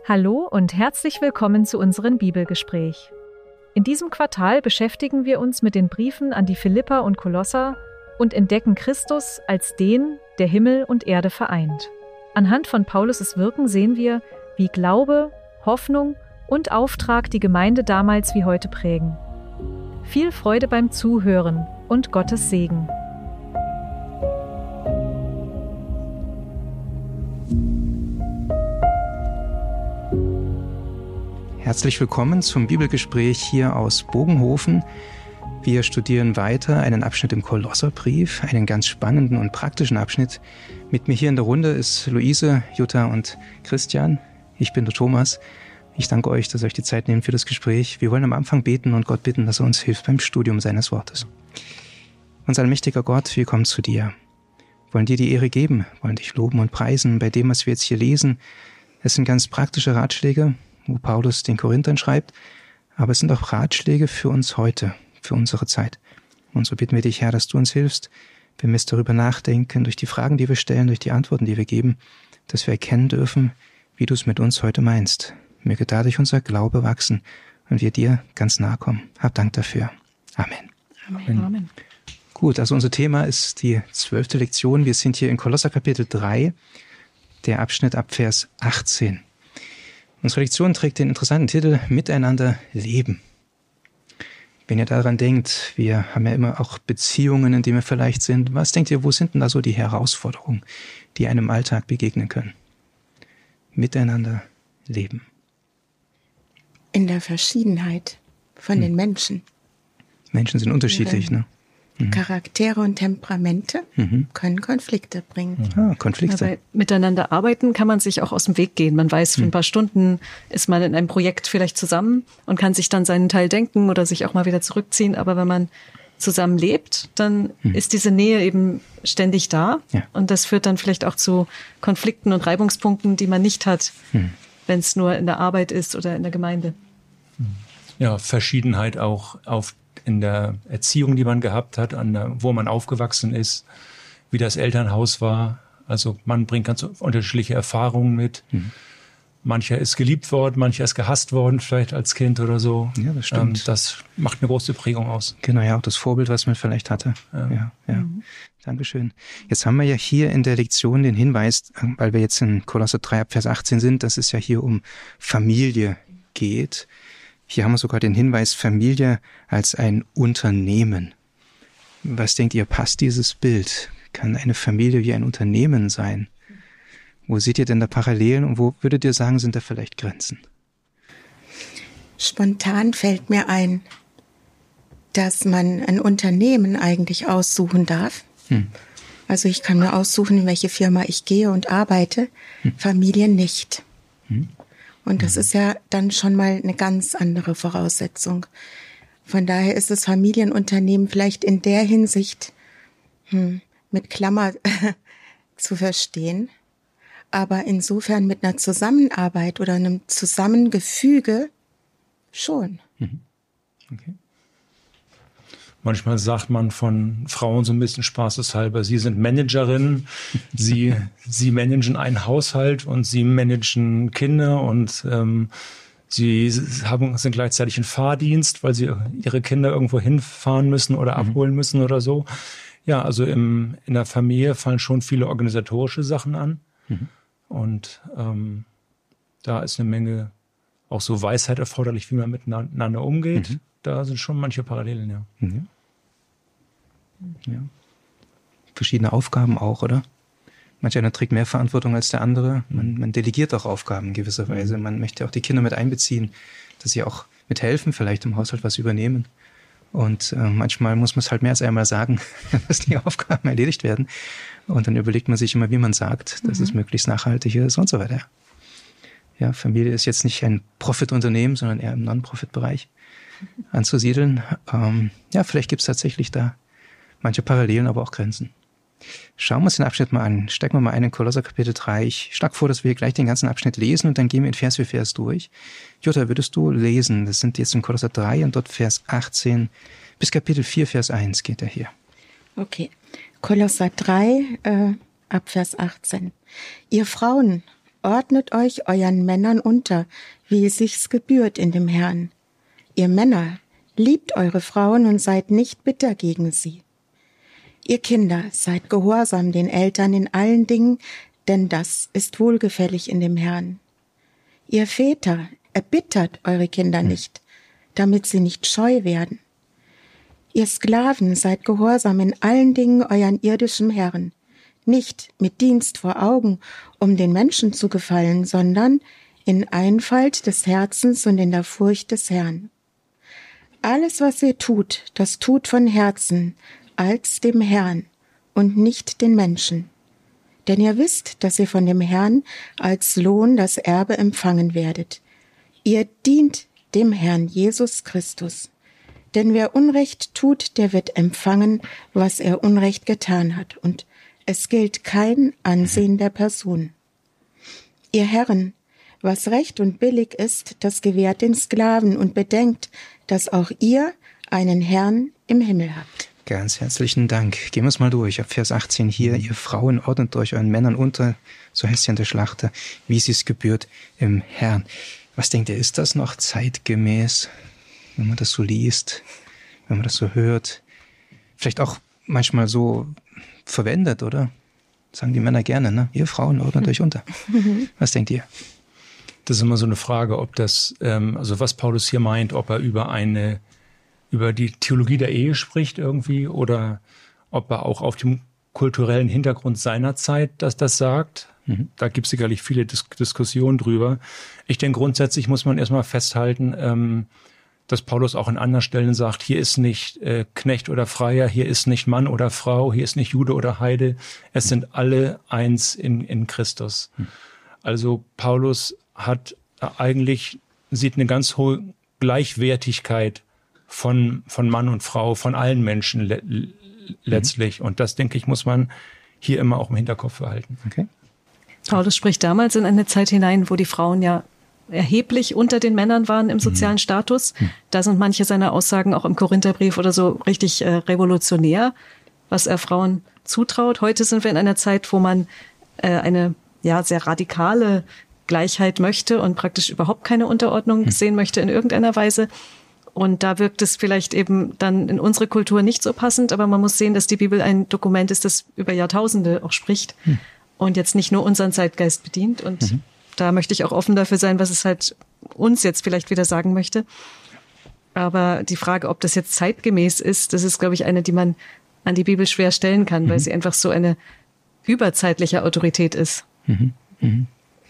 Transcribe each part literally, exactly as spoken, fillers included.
Hallo und herzlich willkommen zu unserem Bibelgespräch. In diesem Quartal beschäftigen wir uns mit den Briefen an die Philipper und Kolosser und entdecken Christus als den, der Himmel und Erde vereint. Anhand von Paulus' Wirken sehen wir, wie Glaube, Hoffnung und Auftrag die Gemeinde damals wie heute prägen. Viel Freude beim Zuhören und Gottes Segen. Herzlich willkommen zum Bibelgespräch hier aus Bogenhofen. Wir studieren weiter einen Abschnitt im Kolosserbrief, einen ganz spannenden und praktischen Abschnitt. Mit mir hier in der Runde ist Luise, Jutta und Christian. Ich bin der Thomas. Ich danke euch, dass ihr euch die Zeit nehmt für das Gespräch. Wir wollen am Anfang beten und Gott bitten, dass er uns hilft beim Studium seines Wortes. Unser allmächtiger Gott, wir kommen zu dir. Wir wollen dir die Ehre geben, wollen dich loben und preisen bei dem, was wir jetzt hier lesen. Es sind ganz praktische Ratschläge, wo Paulus den Korinthern schreibt, aber es sind auch Ratschläge für uns heute, für unsere Zeit. Und so bitten wir dich, Herr, dass du uns hilfst, wenn wir es darüber nachdenken, durch die Fragen, die wir stellen, durch die Antworten, die wir geben, dass wir erkennen dürfen, wie du es mit uns heute meinst. Möge dadurch unser Glaube wachsen und wir dir ganz nahe kommen. Hab Dank dafür. Amen. Amen. Amen. Gut, also unser Thema ist die zwölfte Lektion. Wir sind hier in Kolosser Kapitel drei, der Abschnitt ab Vers achtzehn. Unsere Lektion trägt den interessanten Titel Miteinander leben. Wenn ihr daran denkt, wir haben ja immer auch Beziehungen, in denen wir vielleicht sind. Was denkt ihr, wo sind denn da so die Herausforderungen, die einem im Alltag begegnen können? Miteinander leben. In der Verschiedenheit von hm. den Menschen. Menschen sind unterschiedlich, ne? Mhm. Charaktere und Temperamente mhm. können Konflikte bringen. Ah, Konflikte. Ja, miteinander arbeiten kann man sich auch aus dem Weg gehen. Man weiß, für ein paar Stunden ist man in einem Projekt vielleicht zusammen und kann sich dann seinen Teil denken oder sich auch mal wieder zurückziehen. Aber wenn man zusammen lebt, dann mhm. ist diese Nähe eben ständig da. Ja. Und das führt dann vielleicht auch zu Konflikten und Reibungspunkten, die man nicht hat, mhm. wenn es nur in der Arbeit ist oder in der Gemeinde. Ja, Verschiedenheit auch auf in der Erziehung, die man gehabt hat, an der, wo man aufgewachsen ist, wie das Elternhaus war. Also man bringt ganz unterschiedliche Erfahrungen mit. Mhm. Mancher ist geliebt worden, mancher ist gehasst worden, vielleicht als Kind oder so. Ja, das stimmt. Ähm, das macht eine große Prägung aus. Genau, ja, auch das Vorbild, was man vielleicht hatte. Ja, ja. ja. Mhm. Dankeschön. Jetzt haben wir ja hier in der Lektion den Hinweis, weil wir jetzt in Kolosser drei, Vers achtzehn sind, dass es ja hier um Familie geht. Hier haben wir sogar den Hinweis Familie als ein Unternehmen. Was denkt ihr, passt dieses Bild? Kann eine Familie wie ein Unternehmen sein? Wo seht ihr denn da Parallelen und wo würdet ihr sagen, sind da vielleicht Grenzen? Spontan fällt mir ein, dass man ein Unternehmen eigentlich aussuchen darf. Hm. Also ich kann mir aussuchen, in welche Firma ich gehe und arbeite, hm. Familien nicht. Hm. Und das ist ja dann schon mal eine ganz andere Voraussetzung. Von daher ist das Familienunternehmen vielleicht in der Hinsicht hm, mit Klammer zu verstehen. Aber insofern mit einer Zusammenarbeit oder einem Zusammengefüge schon. Okay. Manchmal sagt man von Frauen so ein bisschen spaßeshalber, sie sind Managerinnen, sie, sie managen einen Haushalt und sie managen Kinder und ähm, sie haben, sind gleichzeitig in Fahrdienst, weil sie ihre Kinder irgendwo hinfahren müssen oder mhm. abholen müssen oder so. Ja, also im, in der Familie fallen schon viele organisatorische Sachen an mhm. und ähm, da ist eine Menge auch so Weisheit erforderlich, wie man miteinander umgeht. Mhm. Da sind schon manche Parallelen, ja. Mhm. ja. Verschiedene Aufgaben auch, oder? Manch einer trägt mehr Verantwortung als der andere. Man, man delegiert auch Aufgaben in gewisser Weise. Man möchte auch die Kinder mit einbeziehen, dass sie auch mithelfen, vielleicht im Haushalt was übernehmen. Und äh, manchmal muss man es halt mehr als einmal sagen, dass die Aufgaben erledigt werden. Und dann überlegt man sich immer, wie man sagt, dass mhm. es möglichst nachhaltig ist und so weiter. Ja, Familie ist jetzt nicht ein Profitunternehmen, sondern eher im Non-Profit-Bereich anzusiedeln. Ähm, ja, vielleicht gibt es tatsächlich da manche Parallelen, aber auch Grenzen. Schauen wir uns den Abschnitt mal an. Steigen wir mal ein in Kolosser Kapitel drei. Ich schlage vor, dass wir gleich den ganzen Abschnitt lesen und dann gehen wir in Vers für Vers durch. Jutta, würdest du lesen? Das sind jetzt in Kolosser drei und dort Vers achtzehn bis Kapitel vier, Vers eins geht er hier. Okay. Kolosser drei, äh, ab Vers achtzehn. Ihr Frauen ordnet euch euren Männern unter, wie es sich's gebührt in dem Herrn. Ihr Männer, liebt eure Frauen und seid nicht bitter gegen sie. Ihr Kinder, seid gehorsam den Eltern in allen Dingen, denn das ist wohlgefällig in dem Herrn. Ihr Väter, erbittert eure Kinder nicht, damit sie nicht scheu werden. Ihr Sklaven, seid gehorsam in allen Dingen euren irdischen Herren, nicht mit Dienst vor Augen, um den Menschen zu gefallen, sondern in Einfalt des Herzens und in der Furcht des Herrn. Alles, was ihr tut, das tut von Herzen, als dem Herrn und nicht den Menschen. Denn ihr wisst, dass ihr von dem Herrn als Lohn das Erbe empfangen werdet. Ihr dient dem Herrn Jesus Christus. Denn wer Unrecht tut, der wird empfangen, was er Unrecht getan hat. Und es gilt kein Ansehen der Person. Ihr Herren, was recht und billig ist, das gewährt den Sklaven und bedenkt, dass auch ihr einen Herrn im Himmel habt. Ganz herzlichen Dank. Gehen wir es mal durch. Ab Vers achtzehn hier. Ihr Frauen ordnet euch euren Männern unter, so heißt es ja in der Schlachter, wie es sich gebührt im Herrn. Was denkt ihr, ist das noch zeitgemäß, wenn man das so liest, wenn man das so hört? Vielleicht auch manchmal so verwendet, oder? Sagen die Männer gerne, ne? Ihr Frauen ordnet euch unter. Was denkt ihr? Das ist immer so eine Frage, ob das, ähm, also was Paulus hier meint, ob er über eine über die Theologie der Ehe spricht irgendwie oder ob er auch auf dem kulturellen Hintergrund seiner Zeit das, das sagt. Mhm. Da gibt es sicherlich viele Dis- Diskussionen drüber. Ich denke, grundsätzlich muss man erstmal festhalten, ähm, dass Paulus auch an anderen Stellen sagt, hier ist nicht äh, Knecht oder Freier, hier ist nicht Mann oder Frau, hier ist nicht Jude oder Heide. Es sind alle eins in, in Christus. Mhm. Also Paulus hat eigentlich, sieht eine ganz hohe Gleichwertigkeit von, von Mann und Frau, von allen Menschen le- letztlich. Mhm. Und das, denke ich, muss man hier immer auch im Hinterkopf behalten. Okay. Paulus spricht damals in eine Zeit hinein, wo die Frauen ja erheblich unter den Männern waren im sozialen mhm. Status. Mhm. Da sind manche seiner Aussagen auch im Korintherbrief oder so richtig äh, revolutionär, was er Frauen zutraut. Heute sind wir in einer Zeit, wo man äh, eine ja sehr radikale Gleichheit möchte und praktisch überhaupt keine Unterordnung mhm. sehen möchte in irgendeiner Weise. Und da wirkt es vielleicht eben dann in unsere Kultur nicht so passend, aber man muss sehen, dass die Bibel ein Dokument ist, das über Jahrtausende auch spricht mhm. und jetzt nicht nur unseren Zeitgeist bedient. Und mhm. da möchte ich auch offen dafür sein, was es halt uns jetzt vielleicht wieder sagen möchte. Aber die Frage, ob das jetzt zeitgemäß ist, das ist, glaube ich, eine, die man an die Bibel schwer stellen kann, mhm. weil sie einfach so eine überzeitliche Autorität ist. Mhm. Mhm.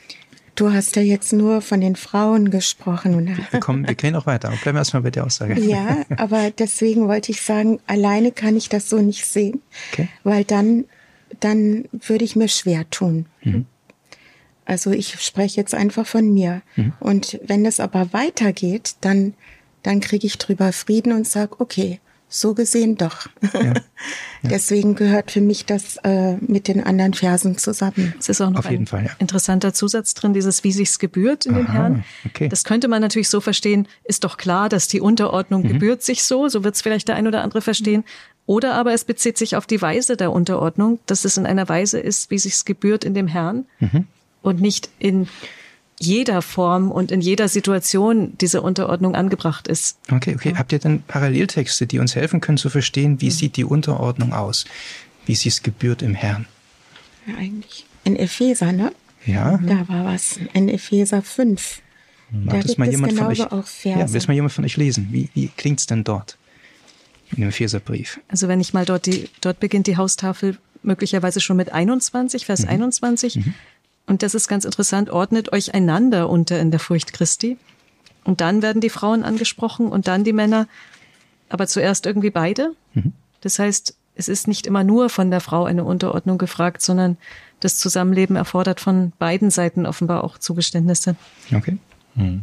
Du hast ja jetzt nur von den Frauen gesprochen. Wir kommen, wir gehen auch weiter. Aber bleiben wir erstmal bei der Aussage. Ja, aber deswegen wollte ich sagen, alleine kann ich das so nicht sehen, okay. weil dann, dann würde ich mir schwer tun. Mhm. Also ich spreche jetzt einfach von mir. Mhm. Und wenn es aber weitergeht, dann, dann kriege ich drüber Frieden und sage, okay, so gesehen doch. Ja. Ja. Deswegen gehört für mich das äh, mit den anderen Versen zusammen. Es ist auch noch Auf jeden ein Fall, ja. interessanter Zusatz drin, dieses wie sich's gebührt in Aha, dem Herrn. Okay. Das könnte man natürlich so verstehen, ist doch klar, dass die Unterordnung mhm. gebührt sich so, so wird es vielleicht der ein oder andere verstehen. Oder aber es bezieht sich auf die Weise der Unterordnung, dass es in einer Weise ist, wie sich's gebührt in dem Herrn mhm. und nicht in jeder Form und in jeder Situation diese Unterordnung angebracht ist. Okay, okay. Habt ihr denn Paralleltexte, die uns helfen können zu verstehen, wie mhm. sieht die Unterordnung aus? Wie sie es gebührt im Herrn? Ja, eigentlich. In Epheser, ne? Ja. Da war was. In Epheser fünf. Mag da das mal jemand von euch, auch Verse. Ja, will das mal jemand von euch lesen? Wie, wie klingt's denn dort? In dem Epheserbrief. Also wenn ich mal dort die, dort beginnt die Haustafel möglicherweise schon mit einundzwanzig, Vers mhm. einundzwanzig. Mhm. Und das ist ganz interessant, ordnet euch einander unter in der Furcht Christi. Und dann werden die Frauen angesprochen und dann die Männer, aber zuerst irgendwie beide. Mhm. Das heißt, es ist nicht immer nur von der Frau eine Unterordnung gefragt, sondern das Zusammenleben erfordert von beiden Seiten offenbar auch Zugeständnisse. Okay. Mhm.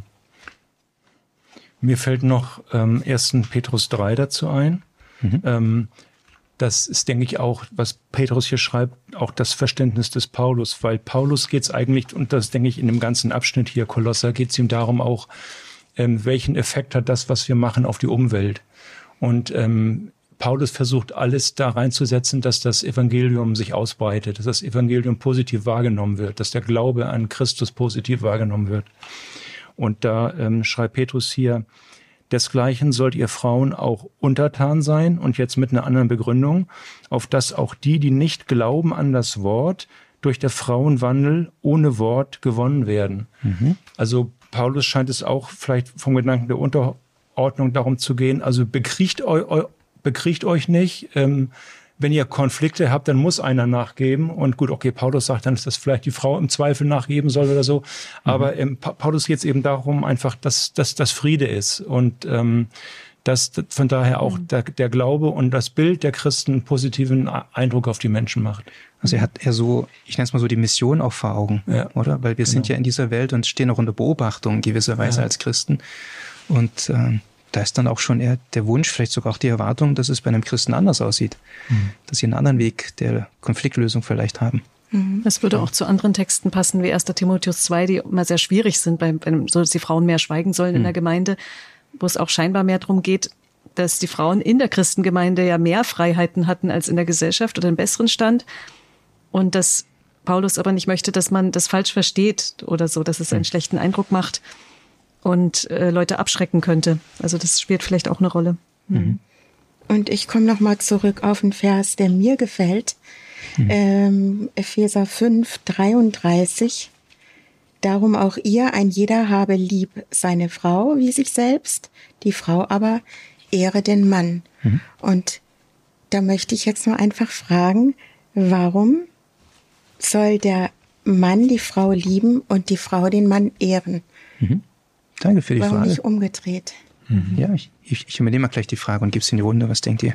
Mir fällt noch ähm, ersten Petrus drei dazu ein. Mhm. Ähm, Das ist, denke ich, auch, was Petrus hier schreibt, auch das Verständnis des Paulus, weil Paulus geht es eigentlich, und das denke ich in dem ganzen Abschnitt hier, Kolosser, geht es ihm darum auch, ähm, welchen Effekt hat das, was wir machen, auf die Umwelt. Und ähm, Paulus versucht alles da reinzusetzen, dass das Evangelium sich ausbreitet, dass das Evangelium positiv wahrgenommen wird, dass der Glaube an Christus positiv wahrgenommen wird. Und da ähm, schreibt Petrus hier, desgleichen sollt ihr Frauen auch untertan sein, und jetzt mit einer anderen Begründung, auf dass auch die, die nicht glauben an das Wort, durch der Frauenwandel ohne Wort gewonnen werden. Mhm. Also Paulus scheint es auch vielleicht vom Gedanken der Unterordnung darum zu gehen, also bekriegt, eu, bekriegt euch nicht, ähm, wenn ihr Konflikte habt, dann muss einer nachgeben. Und gut, okay, Paulus sagt dann, dass das vielleicht die Frau im Zweifel nachgeben soll oder so. Mhm. Aber ähm, Paulus geht es eben darum, einfach, dass, dass das Friede ist. Und ähm, dass von daher auch mhm. der, der Glaube und das Bild der Christen einen positiven Eindruck auf die Menschen macht. Also er hat eher so, ich nenne es mal so, die Mission auch vor Augen, ja. oder? Weil wir genau. sind ja in dieser Welt und stehen auch unter Beobachtung in gewisser Weise ja. als Christen. Und ähm, da ist dann auch schon eher der Wunsch, vielleicht sogar auch die Erwartung, dass es bei einem Christen anders aussieht. Mhm. Dass sie einen anderen Weg der Konfliktlösung vielleicht haben. Das würde auch zu anderen Texten passen, wie erster Timotheus zwei, die immer sehr schwierig sind, bei, bei, so dass die Frauen mehr schweigen sollen mhm. in der Gemeinde, wo es auch scheinbar mehr darum geht, dass die Frauen in der Christengemeinde ja mehr Freiheiten hatten als in der Gesellschaft oder einen besseren Stand. Und dass Paulus aber nicht möchte, dass man das falsch versteht oder so, dass es einen mhm. schlechten Eindruck macht und äh, Leute abschrecken könnte. Also das spielt vielleicht auch eine Rolle. Mhm. Und ich komme nochmal zurück auf einen Vers, der mir gefällt. Mhm. Ähm, Epheser fünf, dreiunddreißig. Darum auch ihr, ein jeder habe lieb seine Frau wie sich selbst, die Frau aber ehre den Mann. Mhm. Und da möchte ich jetzt nur einfach fragen, warum soll der Mann die Frau lieben und die Frau den Mann ehren? Mhm. Danke für die warum Frage. Warum nicht umgedreht? Mhm. Ja, ich, ich, ich übernehme mal gleich die Frage und gebe es in die Runde. Was denkt ihr?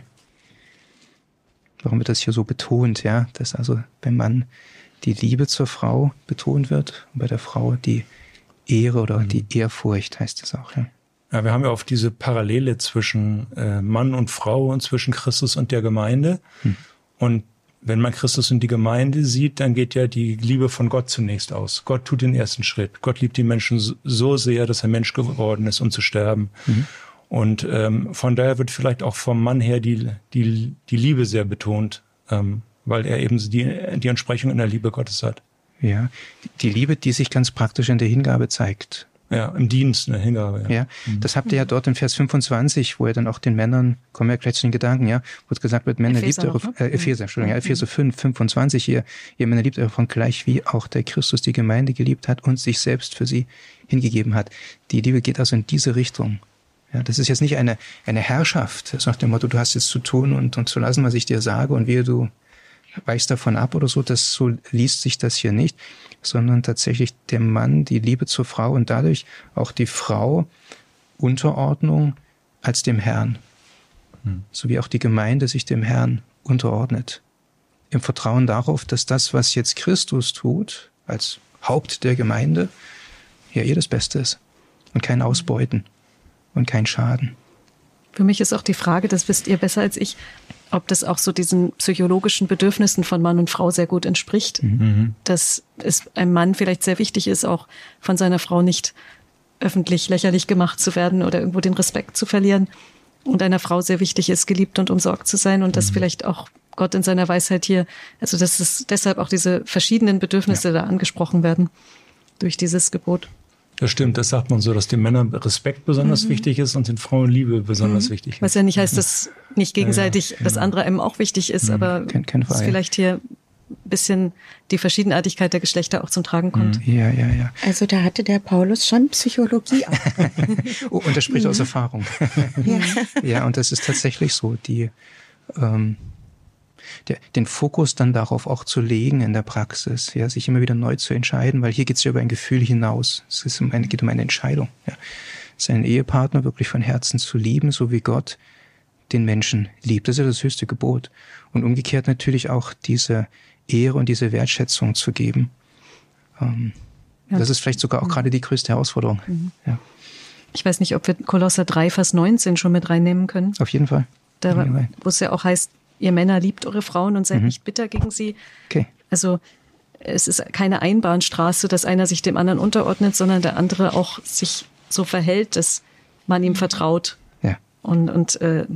Warum wird das hier so betont, ja, dass also beim Mann die Liebe zur Frau betont wird und bei der Frau die Ehre oder mhm. die Ehrfurcht, heißt es auch, ja. Ja, wir haben ja oft diese Parallele zwischen äh, Mann und Frau und zwischen Christus und der Gemeinde. Hm. Und wenn man Christus und die Gemeinde sieht, dann geht ja die Liebe von Gott zunächst aus. Gott tut den ersten Schritt. Gott liebt die Menschen so sehr, dass er Mensch geworden ist, um zu sterben. Mhm. Und ähm, von daher wird vielleicht auch vom Mann her die, die, die Liebe sehr betont, ähm, weil er eben die, die Entsprechung in der Liebe Gottes hat. Ja, die Liebe, die sich ganz praktisch in der Hingabe zeigt. Ja, im Dienst, in der Hingabe. Ja, ja mhm. das habt ihr ja dort in Vers fünfundzwanzig, wo er dann auch den Männern, kommen wir ja gleich zu den Gedanken, ja, wo es gesagt wird, Männer Epheser liebt eure, äh, Epheser, Entschuldigung, ja, Epheser mhm. fünf, fünfundzwanzig, ihr, ihr Männer liebt eure Frauen gleich wie auch der Christus die Gemeinde geliebt hat und sich selbst für sie hingegeben hat. Die Liebe geht also in diese Richtung. Ja, das ist jetzt nicht eine, eine Herrschaft, das nach dem Motto, du hast jetzt zu tun und, und zu lassen, was ich dir sage und wehe, du weichst davon ab oder so, das, so liest sich das hier nicht, sondern tatsächlich der Mann, die Liebe zur Frau und dadurch auch die Frau Unterordnung als dem Herrn, hm. so wie auch die Gemeinde sich dem Herrn unterordnet. Im Vertrauen darauf, dass das, was jetzt Christus tut, als Haupt der Gemeinde, ja eh das Beste ist und kein Ausbeuten und kein Schaden. Für mich ist auch die Frage, das wisst ihr besser als ich, ob das auch so diesen psychologischen Bedürfnissen von Mann und Frau sehr gut entspricht. Mhm. Dass es einem Mann vielleicht sehr wichtig ist, auch von seiner Frau nicht öffentlich lächerlich gemacht zu werden oder irgendwo den Respekt zu verlieren. Und einer Frau sehr wichtig ist, geliebt und umsorgt zu sein. Und mhm. dass vielleicht auch Gott in seiner Weisheit hier, also dass es deshalb auch diese verschiedenen Bedürfnisse ja. da angesprochen werden durch dieses Gebot. Das stimmt, das sagt man so, dass den Männern Respekt besonders mhm. wichtig ist und den Frauen Liebe besonders mhm. wichtig ist. Was ja nicht heißt, dass nicht gegenseitig ja, ja, genau. das andere einem auch wichtig ist, mhm. aber kein, kein dass vielleicht hier ein bisschen die Verschiedenartigkeit der Geschlechter auch zum Tragen kommt. Ja, ja, ja. Also da hatte der Paulus schon Psychologie auch. oh, und das spricht aus Erfahrung. ja. ja, und das ist tatsächlich so, die ähm, Der, den Fokus dann darauf auch zu legen in der Praxis, ja, sich immer wieder neu zu entscheiden, weil hier geht es ja über ein Gefühl hinaus. Es ist um eine, geht um eine Entscheidung, ja. Seinen Ehepartner wirklich von Herzen zu lieben, so wie Gott den Menschen liebt. Das ist ja das höchste Gebot. Und umgekehrt natürlich auch diese Ehre und diese Wertschätzung zu geben. Ähm, ja. Das ist vielleicht sogar auch mhm. gerade die größte Herausforderung. Mhm. Ja. Ich weiß nicht, ob wir Kolosser drei, Vers neunzehn schon mit reinnehmen können. Auf jeden Fall. Da, wo es ja auch heißt, ihr Männer liebt eure Frauen und seid mhm. nicht bitter gegen sie. Okay. Also es ist keine Einbahnstraße, dass einer sich dem anderen unterordnet, sondern der andere auch sich so verhält, dass man ihm vertraut. Ja. Und, und äh,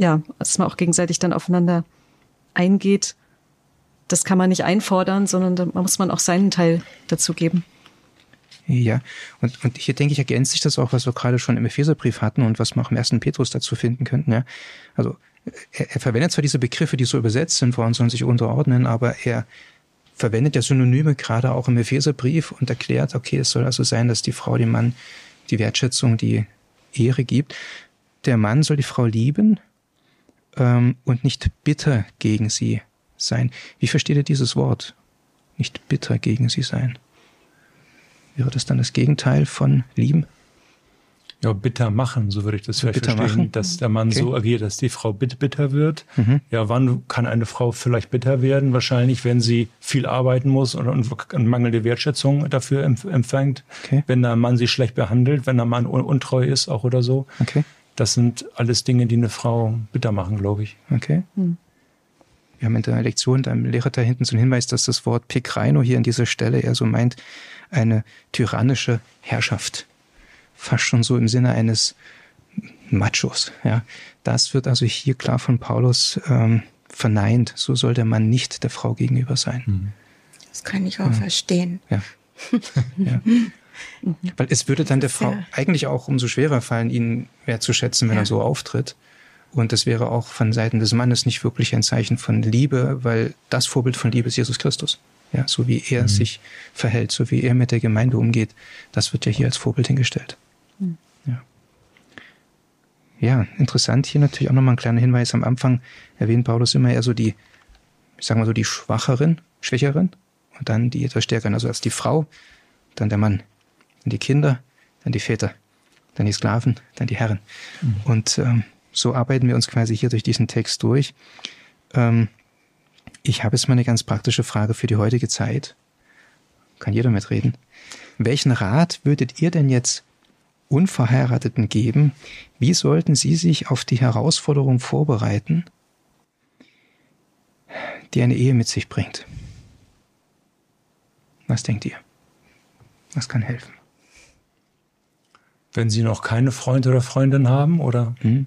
ja, dass man auch gegenseitig dann aufeinander eingeht. Das kann man nicht einfordern, sondern da muss man auch seinen Teil dazu geben. Ja, und, und hier denke ich, ergänzt sich das auch, was wir gerade schon im Epheserbrief hatten und was wir auch im ersten Petrus dazu finden könnten. Ja? Also er, er verwendet zwar diese Begriffe, die so übersetzt sind, Frauen sollen sich unterordnen, aber er verwendet ja Synonyme gerade auch im Epheserbrief und erklärt, okay, es soll also sein, dass die Frau dem Mann die Wertschätzung, die Ehre gibt. Der Mann soll die Frau lieben ähm, und nicht bitter gegen sie sein. Wie versteht ihr dieses Wort? Nicht bitter gegen sie sein. Wäre das dann das Gegenteil von lieben? Ja, bitter machen, so würde ich das vielleicht bitter verstehen, machen? dass der Mann Okay. so agiert, dass die Frau bitter, bitter wird. Mhm. Ja, wann kann eine Frau vielleicht bitter werden? Wahrscheinlich, wenn sie viel arbeiten muss und, und, und mangelnde Wertschätzung dafür empfängt. Okay. Wenn der Mann sie schlecht behandelt, wenn der Mann un- untreu ist, auch oder so. Okay. Das sind alles Dinge, die eine Frau bitter machen, glaube ich. Okay. Hm. Wir haben in der Lektion da im Lehrer da hinten so einen Hinweis, dass das Wort Pekraino hier an dieser Stelle eher so meint, eine tyrannische Herrschaft. Fast schon so im Sinne eines Machos. Ja. Das wird also hier klar von Paulus ähm, verneint. So soll der Mann nicht der Frau gegenüber sein. Mhm. Das kann ich auch Ja. verstehen. Ja. Ja. Weil es würde dann der Frau Ja. eigentlich auch umso schwerer fallen, ihn wertzuschätzen, wenn Ja. er so auftritt. Und das wäre auch von Seiten des Mannes nicht wirklich ein Zeichen von Liebe, weil das Vorbild von Liebe ist Jesus Christus. Ja, so wie er Mhm. sich verhält, so wie er mit der Gemeinde umgeht, das wird ja hier als Vorbild hingestellt. Mhm. Ja. Ja, interessant. Hier natürlich auch nochmal ein kleiner Hinweis. Am Anfang erwähnt Paulus immer eher so die, ich sag mal so die Schwacheren, Schwächeren und dann die etwas Stärkeren. Also als die Frau, dann der Mann, dann die Kinder, dann die Väter, dann die Sklaven, dann die Herren. Mhm. Und ähm, so arbeiten wir uns quasi hier durch diesen Text durch. Ähm, ich habe jetzt mal eine ganz praktische Frage für die heutige Zeit. Kann jeder mitreden. Welchen Rat würdet ihr denn jetzt Unverheirateten geben? Wie sollten sie sich auf die Herausforderung vorbereiten, die eine Ehe mit sich bringt? Was denkt ihr? Was kann helfen? Wenn Sie noch keine Freund oder Freundin haben, oder? Hm?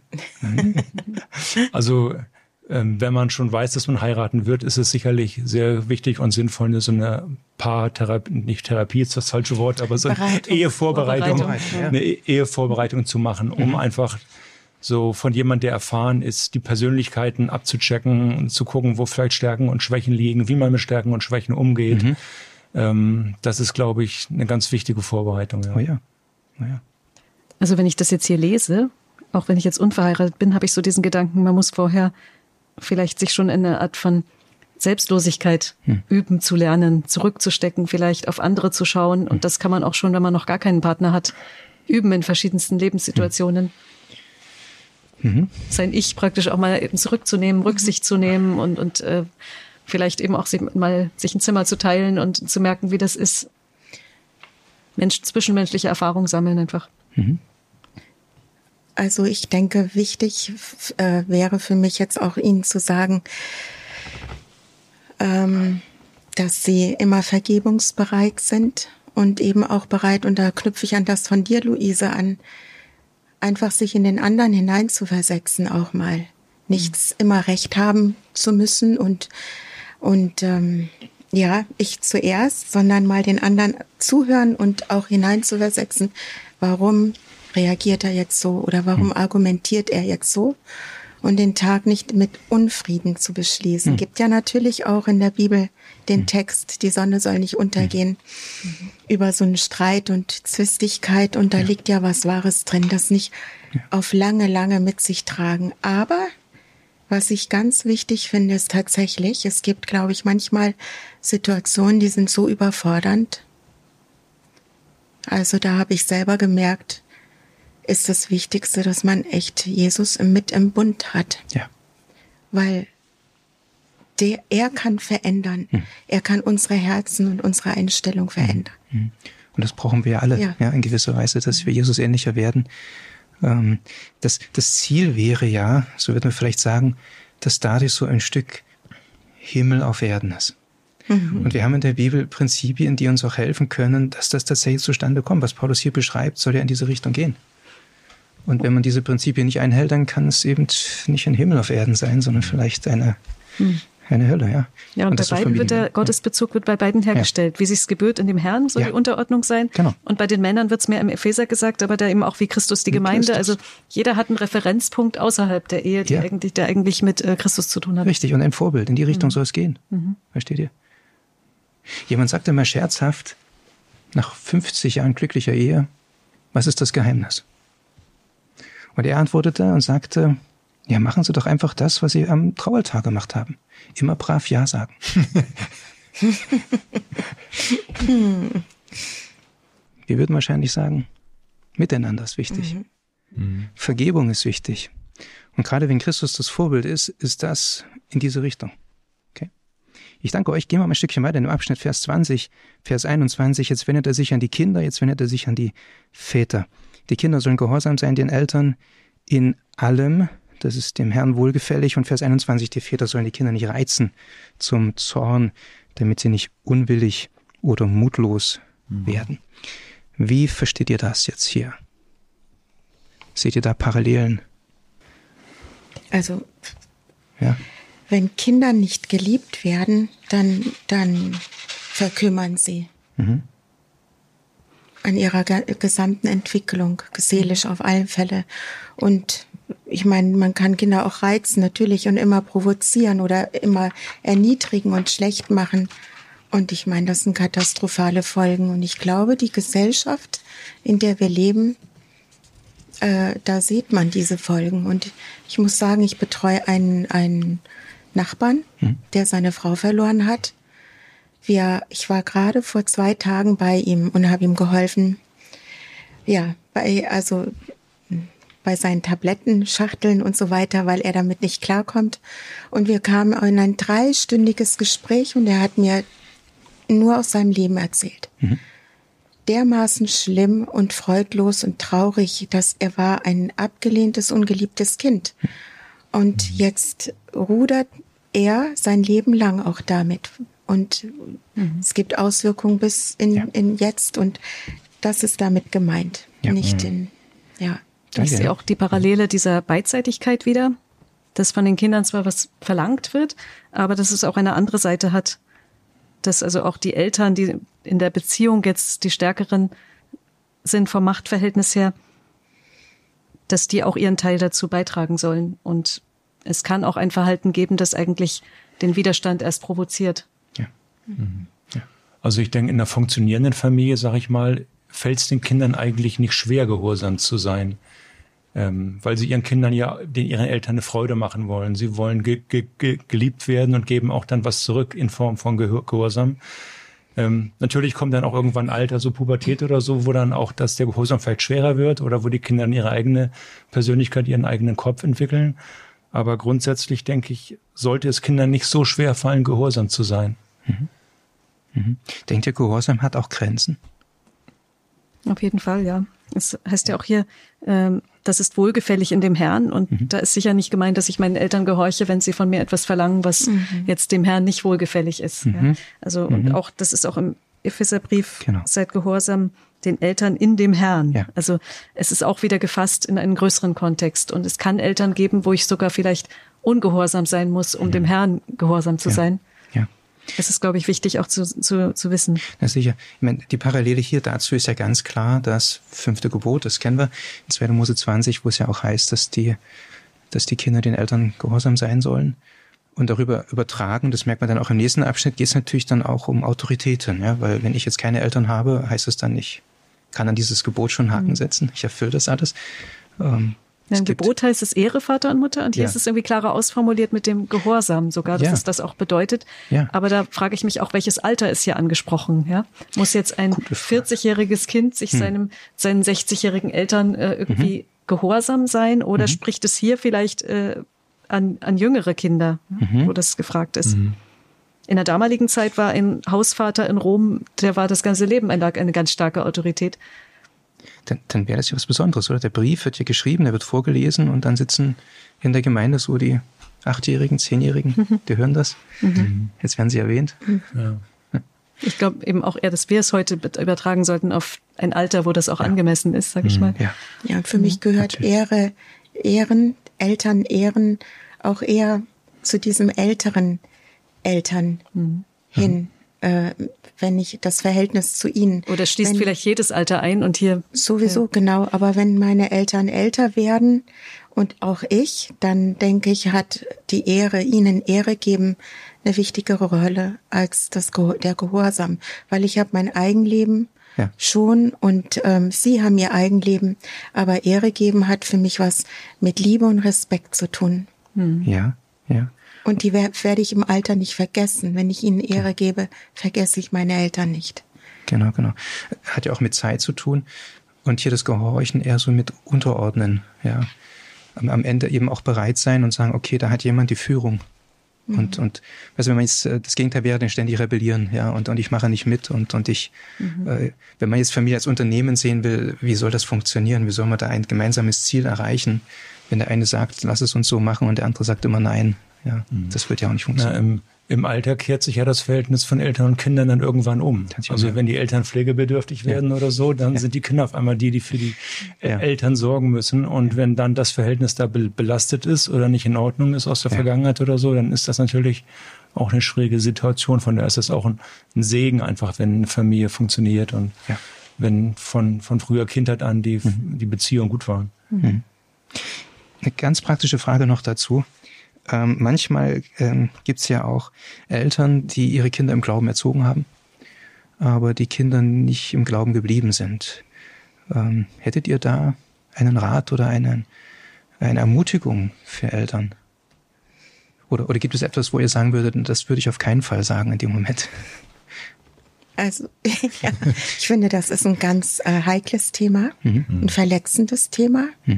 Also, ähm, wenn man schon weiß, dass man heiraten wird, ist es sicherlich sehr wichtig und sinnvoll, eine, so eine Paartherapie, nicht Therapie ist das falsche Wort, aber so eine Bereitung. Ehevorbereitung, Vorbereitung, ja. eine E- Ehevorbereitung zu machen, um Mhm. einfach so von jemand, der erfahren ist, die Persönlichkeiten abzuchecken und zu gucken, wo vielleicht Stärken und Schwächen liegen, wie man mit Stärken und Schwächen umgeht. Mhm. Ähm, das ist, glaube ich, eine ganz wichtige Vorbereitung. Ja. Oh ja. Oh ja. Also wenn ich das jetzt hier lese, auch wenn ich jetzt unverheiratet bin, habe ich so diesen Gedanken, man muss vorher vielleicht sich schon in eine Art von Selbstlosigkeit Hm. üben zu lernen, zurückzustecken, vielleicht auf andere zu schauen. Und das kann man auch schon, wenn man noch gar keinen Partner hat, üben in verschiedensten Lebenssituationen. Mhm. Sein Ich praktisch auch mal eben zurückzunehmen, Rücksicht zu nehmen und, und äh, vielleicht eben auch sich, mal sich ein Zimmer zu teilen und zu merken, wie das ist. Mensch, zwischenmenschliche Erfahrung sammeln einfach. Mhm. Also ich denke, wichtig äh, wäre für mich jetzt auch Ihnen zu sagen, ähm, dass Sie immer vergebungsbereit sind und eben auch bereit, und da knüpfe ich an das von dir, Luise, an, einfach sich in den anderen hineinzuversetzen auch mal. Nichts mhm. immer recht haben zu müssen und, und ähm, ja, ich zuerst, sondern mal den anderen zuhören und auch hineinzuversetzen, warum reagiert er jetzt so oder warum hm. argumentiert er jetzt so, und den Tag nicht mit Unfrieden zu beschließen. Hm. Gibt ja natürlich auch in der Bibel den hm. Text, die Sonne soll nicht untergehen, hm. über so einen Streit und Zwistigkeit, und da ja. liegt ja was Wahres drin, das nicht ja. auf lange, lange mit sich tragen. Aber was ich ganz wichtig finde, ist tatsächlich, es gibt, glaube ich, manchmal Situationen, die sind so überfordernd. Also da habe ich selber gemerkt, ist das Wichtigste, dass man echt Jesus mit im Bund hat. Ja. Weil der, er kann verändern. Hm. Er kann unsere Herzen und unsere Einstellung verändern. Hm. Und das brauchen wir alle, ja. ja, in gewisser Weise, dass wir Jesus ähnlicher werden. Ähm, das, das Ziel wäre ja, so wird man vielleicht sagen, dass dadurch so ein Stück Himmel auf Erden ist. Mhm. Und wir haben in der Bibel Prinzipien, die uns auch helfen können, dass das tatsächlich zustande kommt. Was Paulus hier beschreibt, soll ja in diese Richtung gehen. Und wenn man diese Prinzipien nicht einhält, dann kann es eben nicht ein Himmel auf Erden sein, sondern vielleicht eine, hm. eine Hölle, ja. Ja, und, und bei beiden wird der Gottesbezug wird bei beiden hergestellt. Ja. Wie sich's gebührt in dem Herrn, soll ja. die Unterordnung sein. Genau. Und bei den Männern wird's mehr im Epheser gesagt, aber da eben auch wie Christus die wie Gemeinde. Christus. Also jeder hat einen Referenzpunkt außerhalb der Ehe, die ja. eigentlich, der eigentlich mit äh, Christus zu tun hat. Richtig, und ein Vorbild. In die Richtung mhm. soll es gehen. Mhm. Versteht ihr? Jemand sagte mal scherzhaft, nach fünfzig Jahren glücklicher Ehe, was ist das Geheimnis? Und er antwortete und sagte, ja, machen Sie doch einfach das, was Sie am Traualtar gemacht haben. Immer brav Ja sagen. Wir würden wahrscheinlich sagen, miteinander ist wichtig. Mhm. Vergebung ist wichtig. Und gerade wenn Christus das Vorbild ist, ist das in diese Richtung. Okay? Ich danke euch. Gehen wir mal ein Stückchen weiter in dem Abschnitt Vers zwanzig, Vers einundzwanzig. Jetzt wendet er sich an die Kinder, jetzt wendet er sich an die Väter. Die Kinder sollen gehorsam sein den Eltern in allem, das ist dem Herrn wohlgefällig. Und Vers einundzwanzig, die Väter sollen die Kinder nicht reizen zum Zorn, damit sie nicht unwillig oder mutlos mhm. werden. Wie versteht ihr das jetzt hier? Seht ihr da Parallelen? Also, ja. wenn Kinder nicht geliebt werden, dann, dann verkümmern sie. Mhm. An ihrer gesamten Entwicklung, seelisch auf alle Fälle. Und ich meine, man kann Kinder auch reizen, natürlich, und immer provozieren oder immer erniedrigen und schlecht machen. Und ich meine, das sind katastrophale Folgen. Und ich glaube, die Gesellschaft, in der wir leben, äh, da sieht man diese Folgen. Und ich muss sagen, ich betreue einen, einen Nachbarn, hm. der seine Frau verloren hat. Wir, ich war gerade vor zwei Tagen bei ihm und habe ihm geholfen, ja, bei, also bei seinen Tablettenschachteln und so weiter, weil er damit nicht klarkommt. Und wir kamen in ein dreistündiges Gespräch und er hat mir nur aus seinem Leben erzählt. Mhm. Dermaßen schlimm und freudlos und traurig, dass er war ein abgelehntes, ungeliebtes Kind. Und mhm. jetzt rudert er sein Leben lang auch damit. Und mhm. es gibt Auswirkungen bis in, ja. in jetzt und das ist damit gemeint. Ja. Nicht mhm. in, ja. Ich sehe auch die Parallele dieser Beidseitigkeit wieder, dass von den Kindern zwar was verlangt wird, aber dass es auch eine andere Seite hat. Dass also auch die Eltern, die in der Beziehung jetzt die Stärkeren sind vom Machtverhältnis her, dass die auch ihren Teil dazu beitragen sollen. Und es kann auch ein Verhalten geben, das eigentlich den Widerstand erst provoziert. Ja. Mhm. Ja. Also ich denke, in einer funktionierenden Familie, sag ich mal, fällt es den Kindern eigentlich nicht schwer, gehorsam zu sein, ähm, weil sie ihren Kindern ja, den ihren Eltern eine Freude machen wollen. Sie wollen ge- ge- ge- geliebt werden und geben auch dann was zurück in Form von Gehör- Gehorsam. Ähm, natürlich kommt dann auch irgendwann ein Alter, so Pubertät oder so, wo dann auch das der Gehorsam vielleicht schwerer wird oder wo die Kinder dann ihre eigene Persönlichkeit, ihren eigenen Kopf entwickeln. Aber grundsätzlich, denke ich, sollte es Kindern nicht so schwer fallen, gehorsam zu sein. Mhm. Mhm. Denkt ihr, Gehorsam hat auch Grenzen? Auf jeden Fall, ja. Es heißt ja auch hier, ähm, das ist wohlgefällig in dem Herrn. Und mhm. da ist sicher nicht gemeint, dass ich meinen Eltern gehorche, wenn sie von mir etwas verlangen, was mhm. jetzt dem Herrn nicht wohlgefällig ist. Mhm. Ja. Also, mhm. und auch, das ist auch im Epheserbrief, genau. Seid gehorsam den Eltern in dem Herrn. Ja. Also, es ist auch wieder gefasst in einen größeren Kontext. Und es kann Eltern geben, wo ich sogar vielleicht ungehorsam sein muss, um mhm. dem Herrn gehorsam zu ja. sein. Ja. Das ist, glaube ich, wichtig auch zu, zu, zu wissen. Ja, sicher. Ich meine, die Parallele hier dazu ist ja ganz klar das fünfte Gebot, das kennen wir in zweiter Mose zwanzig, wo es ja auch heißt, dass die, dass die Kinder den Eltern gehorsam sein sollen. Und darüber übertragen, das merkt man dann auch im nächsten Abschnitt, geht es natürlich dann auch um Autoritäten, ja, weil wenn ich jetzt keine Eltern habe, heißt es dann nicht, kann an dieses Gebot schon Haken mhm. setzen, ich erfülle das alles. Ähm, Ja, Im Gebot heißt es Ehre Vater und Mutter und hier ja. ist es irgendwie klarer ausformuliert mit dem Gehorsam sogar, dass ja. es das auch bedeutet. Ja. Aber da frage ich mich auch, welches Alter ist hier angesprochen? Ja? Muss jetzt ein vierzigjähriges Kind sich hm. seinem seinen sechzigjährigen Eltern äh, irgendwie mhm. gehorsam sein oder mhm. spricht es hier vielleicht äh, an, an jüngere Kinder, mhm. wo das gefragt ist? Mhm. In der damaligen Zeit war ein Hausvater in Rom, der war das ganze Leben eine, eine ganz starke Autorität. Dann, dann wäre das ja was Besonderes, oder? Der Brief wird ja geschrieben, der wird vorgelesen und dann sitzen in der Gemeinde so die Achtjährigen, Zehnjährigen, mhm. die hören das. Mhm. Jetzt werden sie erwähnt. Mhm. Ja. Ich glaube eben auch eher, dass wir es heute übertragen sollten auf ein Alter, wo das auch ja. angemessen ist, sag ich mal. Ja, ja für mich gehört Natürlich. Ehre, Ehren, Eltern ehren auch eher zu diesem älteren Eltern mhm. hin, äh, wenn ich das Verhältnis zu ihnen. Oder schließt wenn, vielleicht jedes Alter ein und hier. Sowieso, ja. genau. Aber wenn meine Eltern älter werden und auch ich, dann denke ich, hat die Ehre, ihnen Ehre geben, eine wichtigere Rolle als das der Gehorsam. Weil ich habe mein Eigenleben ja. schon und ähm, sie haben ihr Eigenleben. Aber Ehre geben hat für mich was mit Liebe und Respekt zu tun. Hm. Ja, ja. Und die werde ich im Alter nicht vergessen. Wenn ich ihnen Ehre gebe, vergesse ich meine Eltern nicht. Genau, genau. Hat ja auch mit Zeit zu tun. Und hier das Gehorchen eher so mit Unterordnen. Ja. Am Ende eben auch bereit sein und sagen, okay, da hat jemand die Führung. Mhm. Und, und also wenn man jetzt das Gegenteil wäre, dann ständig rebellieren, ja, und, und ich mache nicht mit und, und ich, mhm. äh, wenn man jetzt Familie als Unternehmen sehen will, wie soll das funktionieren? Wie soll man da ein gemeinsames Ziel erreichen? Wenn der eine sagt, lass es uns so machen und der andere sagt immer nein. Ja, mhm. das wird ja auch nicht funktionieren. Na, im, Im Alter kehrt sich ja das Verhältnis von Eltern und Kindern dann irgendwann um. Also ja. wenn die Eltern pflegebedürftig werden ja. oder so, dann ja. sind die Kinder auf einmal die, die für die ja. Eltern sorgen müssen. Und ja. wenn dann das Verhältnis da be- belastet ist oder nicht in Ordnung ist aus der ja. Vergangenheit oder so, dann ist das natürlich auch eine schräge Situation. Von daher ist das auch ein, ein Segen einfach, wenn eine Familie funktioniert und ja. wenn von, von früher Kindheit an die, mhm. die Beziehungen gut waren. Mhm. Eine ganz praktische Frage noch dazu. Ähm, manchmal ähm, gibt's ja auch Eltern, die ihre Kinder im Glauben erzogen haben, aber die Kinder nicht im Glauben geblieben sind. Ähm, hättet ihr da einen Rat oder einen, eine Ermutigung für Eltern? Oder, oder gibt es etwas, wo ihr sagen würdet, das würde ich auf keinen Fall sagen in dem Moment? Also, ja, ich finde, das ist ein ganz äh, heikles Thema, mhm. ein verletzendes Thema. Mhm.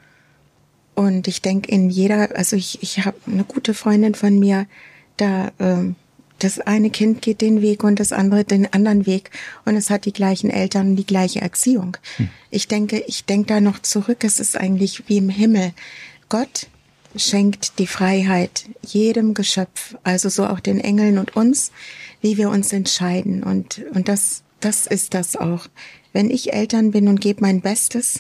Und ich denke, in jeder, also ich, ich habe eine gute Freundin von mir, da ähm, das eine Kind geht den Weg und das andere den anderen Weg und es hat die gleichen Eltern und die gleiche Erziehung. Hm. Ich denke, ich denke da noch zurück, es ist eigentlich wie im Himmel. Gott schenkt die Freiheit jedem Geschöpf, also so auch den Engeln und uns, wie wir uns entscheiden. Und, und das, das ist das auch. Wenn ich Eltern bin und gebe mein Bestes,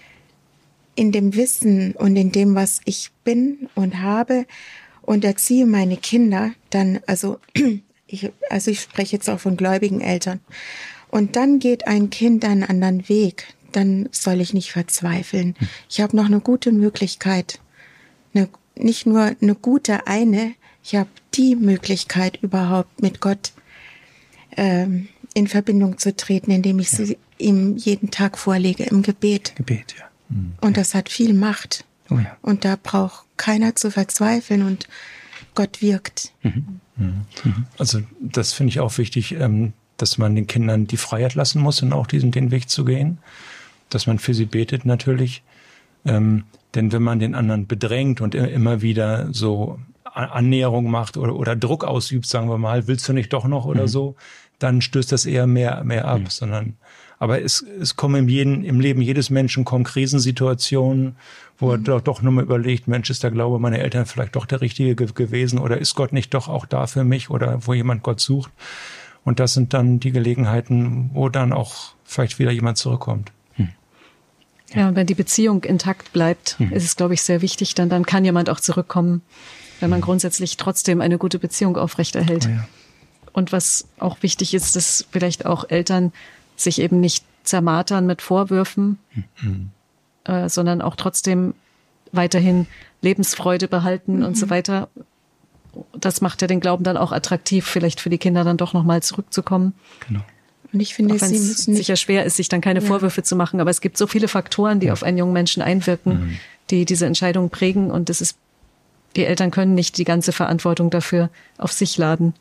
in dem Wissen und in dem, was ich bin und habe und erziehe meine Kinder, dann, also ich, also ich spreche jetzt auch von gläubigen Eltern, und dann geht ein Kind einen anderen Weg, dann soll ich nicht verzweifeln. Ich habe noch eine gute Möglichkeit, eine, nicht nur eine gute eine, ich habe die Möglichkeit überhaupt mit Gott ähm, in Verbindung zu treten, indem ich ja. sie ihm jeden Tag vorlege im Gebet. Gebet, ja. Und das hat viel Macht. Oh ja. Und da braucht keiner zu verzweifeln und Gott wirkt. Mhm. Mhm. Also das finde ich auch wichtig, dass man den Kindern die Freiheit lassen muss, und auch diesen den Weg zu gehen. Dass man für sie betet natürlich. Denn wenn man den anderen bedrängt und immer wieder so Annäherung macht oder, oder Druck ausübt, sagen wir mal, willst du nicht doch noch oder mhm. so, dann stößt das eher mehr, mehr ab, mhm. sondern aber es, es kommen im, jeden, im Leben jedes Menschen kommen Krisensituationen, wo er doch, doch nur mal überlegt, Mensch, ist der Glaube meiner Eltern vielleicht doch der Richtige ge- gewesen oder ist Gott nicht doch auch da für mich, oder wo jemand Gott sucht. Und das sind dann die Gelegenheiten, wo dann auch vielleicht wieder jemand zurückkommt. Hm. Ja, und wenn die Beziehung intakt bleibt, hm. ist es, glaube ich, sehr wichtig, dann, dann kann jemand auch zurückkommen, wenn man hm. grundsätzlich trotzdem eine gute Beziehung aufrechterhält. Oh ja. Und was auch wichtig ist, dass vielleicht auch Eltern sich eben nicht zermartern mit Vorwürfen, mhm. äh, sondern auch trotzdem weiterhin Lebensfreude behalten mhm. und so weiter. Das macht ja den Glauben dann auch attraktiv, vielleicht für die Kinder dann doch nochmal zurückzukommen. Genau. Und ich finde, auch wenn es sicher schwer ist, sich dann keine ja. Vorwürfe zu machen, aber es gibt so viele Faktoren, die ja. auf einen jungen Menschen einwirken, mhm. die diese Entscheidung prägen, und das ist, die Eltern können nicht die ganze Verantwortung dafür auf sich laden.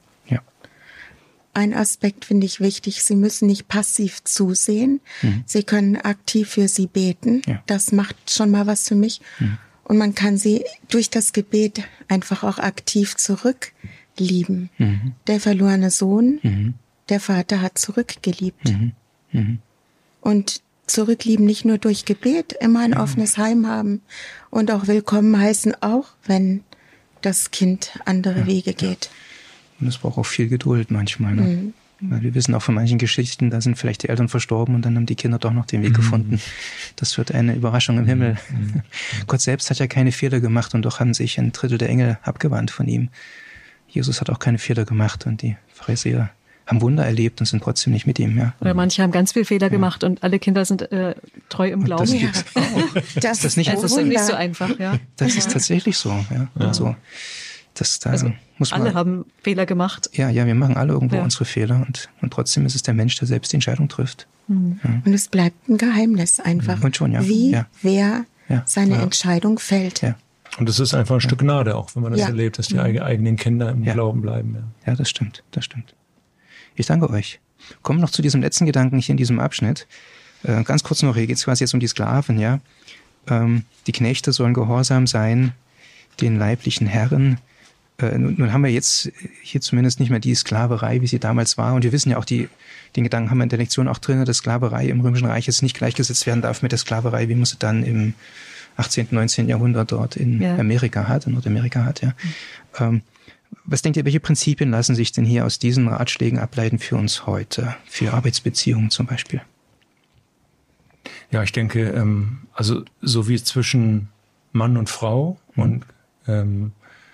Ein Aspekt finde ich wichtig, Sie müssen nicht passiv zusehen, mhm. Sie können aktiv für sie beten, ja. das macht schon mal was für mich. Mhm. Und man kann sie durch das Gebet einfach auch aktiv zurücklieben. Mhm. Der verlorene Sohn, mhm. der Vater hat zurückgeliebt. Mhm. Mhm. Und zurücklieben nicht nur durch Gebet, immer ein mhm. offenes Heim haben und auch willkommen heißen, auch wenn das Kind andere ja. Wege geht. Und es braucht auch viel Geduld manchmal. Ne? Mhm. Weil wir wissen auch von manchen Geschichten, da sind vielleicht die Eltern verstorben und dann haben die Kinder doch noch den Weg mhm. gefunden. Das wird eine Überraschung im Himmel. Mhm. Gott selbst hat ja keine Fehler gemacht und doch haben sich ein Drittel der Engel abgewandt von ihm. Jesus hat auch keine Fehler gemacht und die Pharisäer haben Wunder erlebt und sind trotzdem nicht mit ihm. Ja. Oder manche haben ganz viel Fehler ja. gemacht und alle Kinder sind äh, treu im Glauben. Das, ja. das, das, nicht das ist nicht so einfach. Ja. Das ist tatsächlich so. Ja. Ja. Also, das, da also muss man, alle haben Fehler gemacht. Ja, ja, wir machen alle irgendwo ja. unsere Fehler und, und trotzdem ist es der Mensch, der selbst die Entscheidung trifft. Mhm. Ja. Und es bleibt ein Geheimnis einfach, und schon, ja. wie ja. wer ja. seine ja. Entscheidung fällt. Ja. Und es ist einfach ein ja. Stück Gnade, auch wenn man das ja. erlebt, dass die mhm. eigenen Kinder im ja. Glauben bleiben. Ja. ja, das stimmt, das stimmt. Ich danke euch. Kommen wir noch zu diesem letzten Gedanken hier in diesem Abschnitt. Äh, ganz kurz noch, hier geht es quasi jetzt um die Sklaven, ja. Ähm, die Knechte sollen gehorsam sein den leiblichen Herren. Äh, nun, nun haben wir jetzt hier zumindest nicht mehr die Sklaverei, wie sie damals war. Und wir wissen ja auch, die, den Gedanken haben wir in der Lektion auch drin, dass Sklaverei im Römischen Reich jetzt nicht gleichgesetzt werden darf mit der Sklaverei, wie man sie dann im achtzehnten, neunzehnten Jahrhundert dort in ja. Amerika hat, in Nordamerika hat, ja. Mhm. Ähm, Was denkt ihr, welche Prinzipien lassen sich denn hier aus diesen Ratschlägen ableiten für uns heute, für Arbeitsbeziehungen zum Beispiel? Ja, ich denke, ähm, also so wie zwischen Mann und Frau mhm. und ähm,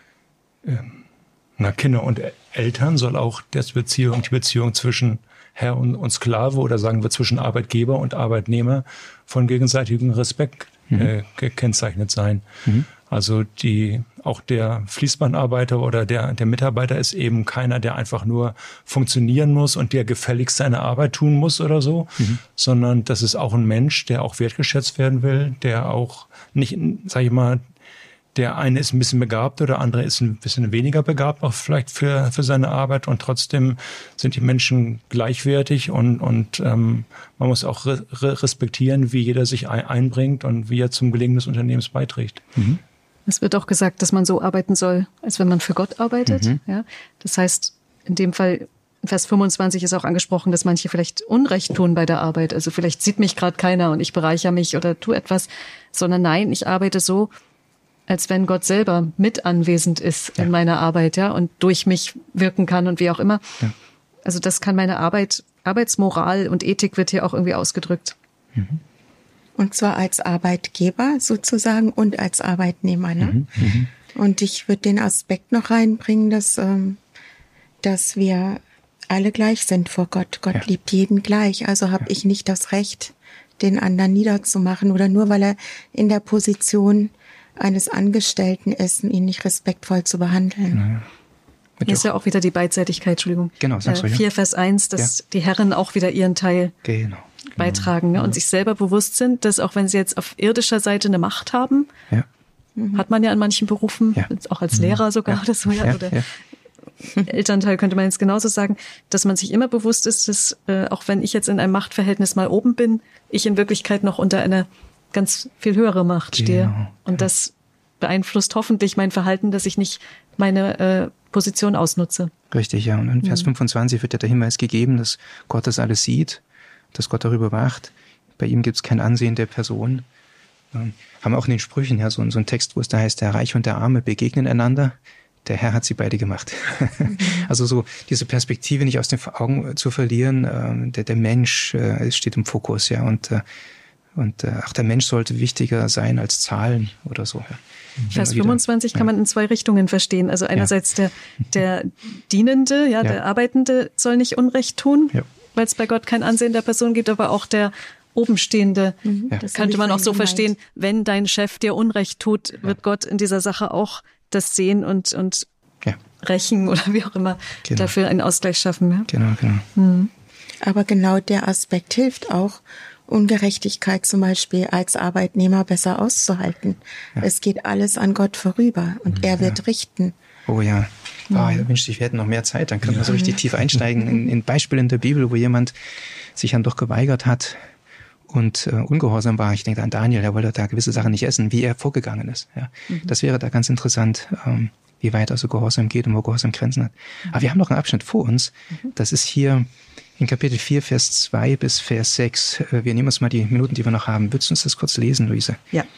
ähm, na, Kinder und Eltern soll auch das Beziehung, die Beziehung zwischen Herr und, und Sklave oder sagen wir zwischen Arbeitgeber und Arbeitnehmer von gegenseitigem Respekt mhm. äh, gekennzeichnet sein. Mhm. Also die, auch der Fließbandarbeiter oder der, der Mitarbeiter ist eben keiner, der einfach nur funktionieren muss und der gefälligst seine Arbeit tun muss oder so, mhm. sondern das ist auch ein Mensch, der auch wertgeschätzt werden will, der auch nicht, sag ich mal, der eine ist ein bisschen begabt oder der andere ist ein bisschen weniger begabt, auch vielleicht für, für seine Arbeit und trotzdem sind die Menschen gleichwertig und, und ähm, man muss auch re- respektieren, wie jeder sich ein- einbringt und wie er zum Gelingen des Unternehmens beiträgt. Mhm. Es wird auch gesagt, dass man so arbeiten soll, als wenn man für Gott arbeitet. Mhm. Ja, das heißt, in dem Fall, in Vers fünfundzwanzig ist auch angesprochen, dass manche vielleicht Unrecht tun bei der Arbeit. Also vielleicht sieht mich gerade keiner und ich bereichere mich oder tue etwas, sondern nein, ich arbeite so, als wenn Gott selber mit anwesend ist ja. in meiner Arbeit, ja, und durch mich wirken kann und wie auch immer. Ja. Also das kann meine Arbeit, Arbeitsmoral und Ethik wird hier auch irgendwie ausgedrückt. Mhm. Und zwar als Arbeitgeber sozusagen und als Arbeitnehmer. Ne? Mhm, mhm. Und ich würde den Aspekt noch reinbringen, dass, ähm, dass wir alle gleich sind vor Gott. Gott ja. liebt jeden gleich. Also habe ja. ich nicht das Recht, den anderen niederzumachen oder nur weil er in der Position eines Angestellten ist, ihn nicht respektvoll zu behandeln. Genau, ja. Hier ist ja auch wieder die Beidseitigkeit, Entschuldigung. Genau, sagst du, ja. vier Vers eins, dass ja. die Herren auch wieder ihren Teil genau. Genau. beitragen ne? und sich selber bewusst sind, dass auch wenn sie jetzt auf irdischer Seite eine Macht haben, ja. hat man ja in manchen Berufen, ja. auch als Lehrer sogar ja. oder so, ja, ja. oder ja. Elternteil könnte man jetzt genauso sagen, dass man sich immer bewusst ist, dass äh, auch wenn ich jetzt in einem Machtverhältnis mal oben bin, ich in Wirklichkeit noch unter einer ganz viel höhere Macht stehe. Genau. Und das beeinflusst hoffentlich mein Verhalten, dass ich nicht meine äh, Position ausnutze. Richtig, ja. Und in Vers mhm. fünfundzwanzig wird ja der Hinweis gegeben, dass Gott das alles sieht, dass Gott darüber wacht. Bei ihm gibt es kein Ansehen der Person. Ähm, haben wir auch in den Sprüchen ja so, so einen Text, wo es da heißt, der Reiche und der Arme begegnen einander. Der Herr hat sie beide gemacht. Mhm. Also so diese Perspektive nicht aus den Augen zu verlieren. Ähm, der, der Mensch äh, steht im Fokus, ja. Und, äh, und äh, auch der Mensch sollte wichtiger sein als Zahlen oder so. Ja. Vers fünfundzwanzig kann man in zwei Richtungen verstehen. Also einerseits der, der Dienende, ja, ja, der Arbeitende soll nicht Unrecht tun, ja. weil es bei Gott kein Ansehen der Person gibt, aber auch der Obenstehende. Mhm. Das, das könnte man auch so gemeint. verstehen, wenn dein Chef dir Unrecht tut, wird ja. Gott in dieser Sache auch das sehen und, und ja. rächen oder wie auch immer genau. dafür einen Ausgleich schaffen. Ja? Genau, genau. Mhm. Aber genau der Aspekt hilft auch, Ungerechtigkeit zum Beispiel als Arbeitnehmer besser auszuhalten. Ja. Es geht alles an Gott vorüber und mhm, er wird ja. richten. Oh ja. Oh, ja. Ich wünschte, ich hätte noch mehr Zeit. Dann können ja. wir so richtig tief einsteigen in, in Beispiele in der Bibel, wo jemand sich dann doch geweigert hat und äh, ungehorsam war. Ich denke an Daniel, der wollte da gewisse Sachen nicht essen, wie er vorgegangen ist. Ja. Mhm. Das wäre da ganz interessant, ähm, wie weit also Gehorsam geht und wo Gehorsam Grenzen hat. Mhm. Aber wir haben noch einen Abschnitt vor uns. Mhm. Das ist hier in Kapitel vier, Vers zwei bis Vers sechs. Wir nehmen uns mal die Minuten, die wir noch haben. Würdest du uns das kurz lesen, Luise? Ja.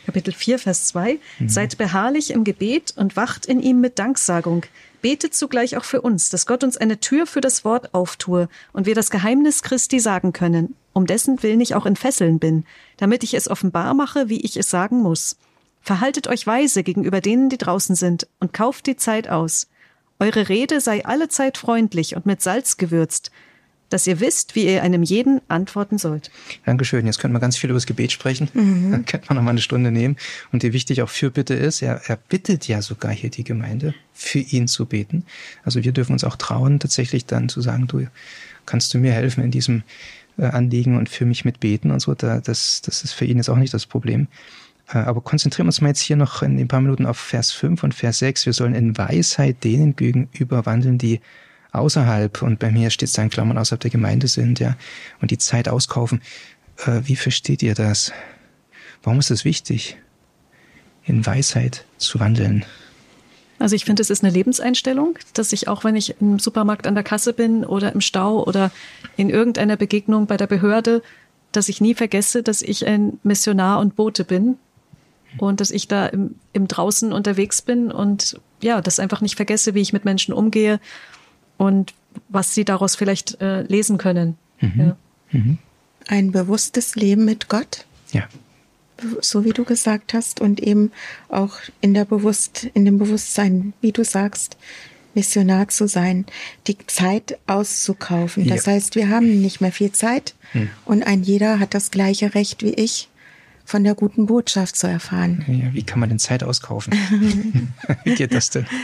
Kapitel vier, Vers zwei. Mhm. Seid beharrlich im Gebet und wacht in ihm mit Danksagung. Betet zugleich auch für uns, dass Gott uns eine Tür für das Wort auftue und wir das Geheimnis Christi sagen können, um dessen Willen ich auch in Fesseln bin, damit ich es offenbar mache, wie ich es sagen muss. Verhaltet euch weise gegenüber denen, die draußen sind, und kauft die Zeit aus. Eure Rede sei allezeit freundlich und mit Salz gewürzt, dass ihr wisst, wie ihr einem jeden antworten sollt. Dankeschön. Jetzt könnten wir ganz viel über das Gebet sprechen. Mhm. Dann könnte man noch mal eine Stunde nehmen. Und wie wichtig auch Fürbitte ist, er, er bittet ja sogar hier die Gemeinde, für ihn zu beten. Also wir dürfen uns auch trauen, tatsächlich dann zu sagen, du, kannst du mir helfen in diesem äh, Anliegen und für mich mitbeten und so. Da, das, das ist für ihn jetzt auch nicht das Problem. Äh, aber konzentrieren wir uns mal jetzt hier noch in ein paar Minuten auf Vers fünf und Vers sechs. Wir sollen in Weisheit denen gegenüber wandeln, die außerhalb, und bei mir steht es da in Klammern, außerhalb der Gemeinde sind, ja, und die Zeit auskaufen. Äh, wie versteht ihr das? Warum ist es wichtig, in Weisheit zu wandeln? Also ich finde, es ist eine Lebenseinstellung, dass ich auch, wenn ich im Supermarkt an der Kasse bin oder im Stau oder in irgendeiner Begegnung bei der Behörde, dass ich nie vergesse, dass ich ein Missionar und Bote bin und dass ich da im, im Draußen unterwegs bin und ja, das einfach nicht vergesse, wie ich mit Menschen umgehe und was sie daraus vielleicht äh, lesen können. Mhm. Ja. Mhm. Ein bewusstes Leben mit Gott. Ja. So wie du gesagt hast, und eben auch in der Bewusst, in dem Bewusstsein, wie du sagst, Missionar zu sein, die Zeit auszukaufen. Das ja. heißt, wir haben nicht mehr viel Zeit hm. und ein jeder hat das gleiche Recht wie ich, von der guten Botschaft zu erfahren. Ja, wie kann man denn Zeit auskaufen? Wie geht das denn?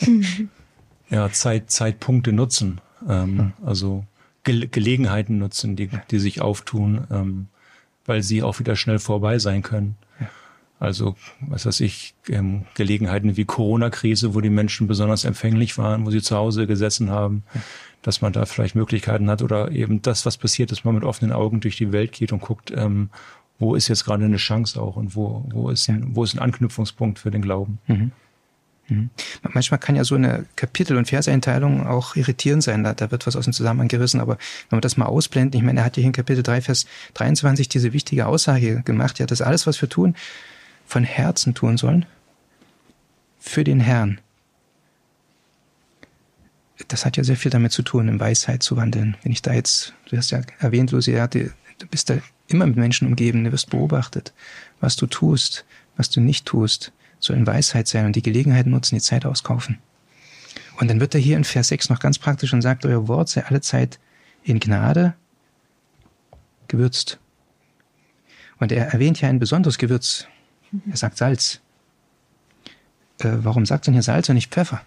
Ja, Zeit, Zeitpunkte nutzen, ähm, hm. also Ge- Gelegenheiten nutzen, die, die sich auftun, ähm, weil sie auch wieder schnell vorbei sein können. Ja. Also, was weiß ich, ähm, Gelegenheiten wie Corona-Krise, wo die Menschen besonders empfänglich waren, wo sie zu Hause gesessen haben, ja. dass man da vielleicht Möglichkeiten hat oder eben das, was passiert, dass man mit offenen Augen durch die Welt geht und guckt, ähm, wo ist jetzt gerade eine Chance auch und wo, wo ist ein, wo ist ein Anknüpfungspunkt für den Glauben. Mhm. Mhm. Manchmal kann ja so eine Kapitel- und Verseinteilung auch irritierend sein. Da, da wird was aus dem Zusammenhang gerissen. Aber wenn wir das mal ausblenden, ich meine, er hat hier in Kapitel drei, Vers dreiundzwanzig diese wichtige Aussage gemacht, ja, dass alles, was wir tun, von Herzen tun sollen, für den Herrn. Das hat ja sehr viel damit zu tun, in Weisheit zu wandeln. Wenn ich da jetzt, du hast ja erwähnt, Lucia, du bist da immer mit Menschen umgeben, du wirst beobachtet, was du tust, was du nicht tust, soll in Weisheit sein und die Gelegenheit nutzen, die Zeit auskaufen. Und dann wird er hier in Vers sechs noch ganz praktisch und sagt, euer Wort sei alle Zeit in Gnade gewürzt. Und er erwähnt hier ein besonderes Gewürz. Er sagt Salz. Äh, warum sagt er hier Salz und nicht Pfeffer?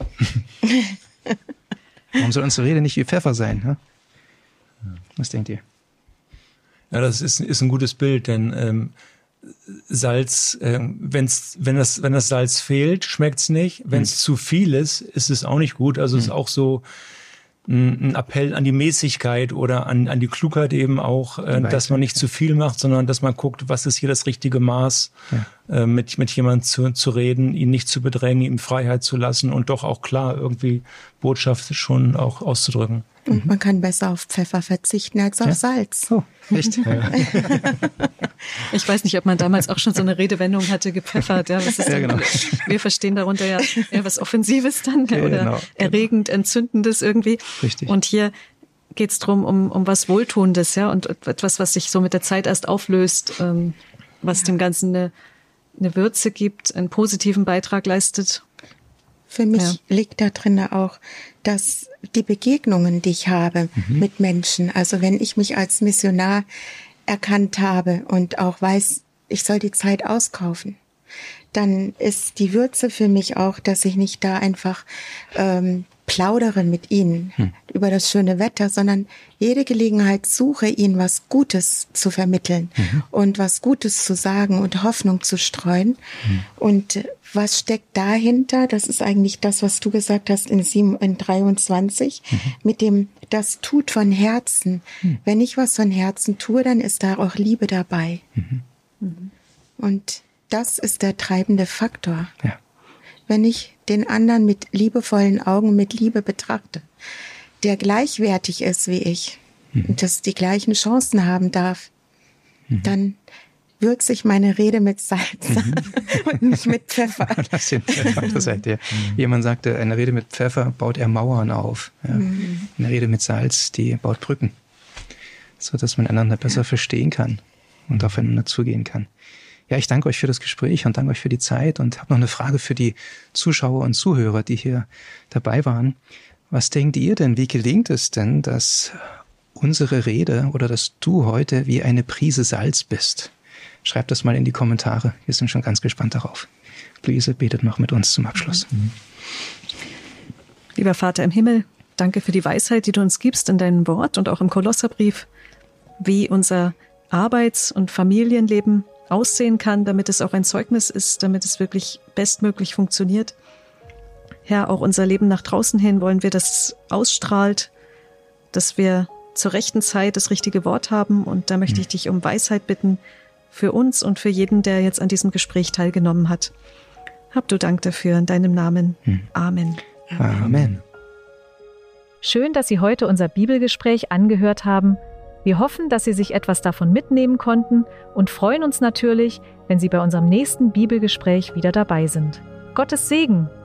Warum soll unsere Rede nicht wie Pfeffer sein? Ne? Was denkt ihr? Ja, das ist, ist ein gutes Bild, denn ähm, Salz, äh, wenn's, wenn das, wenn das Salz fehlt, schmeckt's nicht. Wenn es hm. zu viel ist, ist es auch nicht gut. Also hm. es ist auch so ein, ein Appell an die Mäßigkeit oder an, an die Klugheit eben auch, äh, dass man nicht zu viel macht, sondern dass man guckt, was ist hier das richtige Maß, ja. äh, mit, mit jemandem zu, zu reden, ihn nicht zu bedrängen, ihm Freiheit zu lassen und doch auch klar irgendwie Botschaft schon auch auszudrücken. Und man kann besser auf Pfeffer verzichten als auf ja? Salz. Oh, echt? Ja. Ich weiß nicht, ob man damals auch schon so eine Redewendung hatte, gepfeffert. Ja, was ist ja, genau. Wir verstehen darunter ja eher was Offensives dann ja, oder genau, erregend, genau. Entzündendes irgendwie. Richtig. Und hier geht's drum um, um was Wohltuendes, ja, und etwas, was sich so mit der Zeit erst auflöst, ähm, was ja. dem Ganzen eine, eine Würze gibt, einen positiven Beitrag leistet. Für mich ja. liegt da drin auch, dass die Begegnungen, die ich habe mhm. mit Menschen, also wenn ich mich als Missionar erkannt habe und auch weiß, ich soll die Zeit auskaufen, dann ist die Würze für mich auch, dass ich nicht da einfach ähm, plaudere mit ihnen hm. über das schöne Wetter, sondern jede Gelegenheit suche, ihnen was Gutes zu vermitteln mhm. und was Gutes zu sagen und Hoffnung zu streuen. Hm. Und was steckt dahinter? Das ist eigentlich das, was du gesagt hast in, sieben, in dreiundzwanzig, mhm. mit dem, das tut von Herzen. Mhm. Wenn ich was von Herzen tue, dann ist da auch Liebe dabei. Mhm. Mhm. Und das ist der treibende Faktor. Ja. Wenn ich den anderen mit liebevollen Augen, mit Liebe betrachte, der gleichwertig ist wie ich mhm. und das die gleichen Chancen haben darf, mhm. dann würze ich meine Rede mit Salz mhm. und nicht mit Pfeffer. Das sind Pfeffer, das seid ihr. Jemand sagte, eine Rede mit Pfeffer baut er Mauern auf. Ja. Mhm. Eine Rede mit Salz, die baut Brücken, so dass man einander besser ja. verstehen kann und aufeinander zugehen kann. Ja, ich danke euch für das Gespräch und danke euch für die Zeit und habe noch eine Frage für die Zuschauer und Zuhörer, die hier dabei waren. Was denkt ihr denn, wie gelingt es denn, dass unsere Rede oder dass du heute wie eine Prise Salz bist? Schreibt das mal in die Kommentare. Wir sind schon ganz gespannt darauf. Luise betet noch mit uns zum Abschluss. Mhm. Lieber Vater im Himmel, danke für die Weisheit, die du uns gibst in deinem Wort und auch im Kolosserbrief, wie unser Arbeits- und Familienleben aussehen kann, damit es auch ein Zeugnis ist, damit es wirklich bestmöglich funktioniert. Herr, auch unser Leben nach draußen hin wollen wir, dass es ausstrahlt, dass wir zur rechten Zeit das richtige Wort haben. Und da möchte ich dich um Weisheit bitten für uns und für jeden, der jetzt an diesem Gespräch teilgenommen hat. Hab du Dank dafür in deinem Namen. Amen. Amen. Schön, dass Sie heute unser Bibelgespräch angehört haben. Wir hoffen, dass Sie sich etwas davon mitnehmen konnten und freuen uns natürlich, wenn Sie bei unserem nächsten Bibelgespräch wieder dabei sind. Gottes Segen!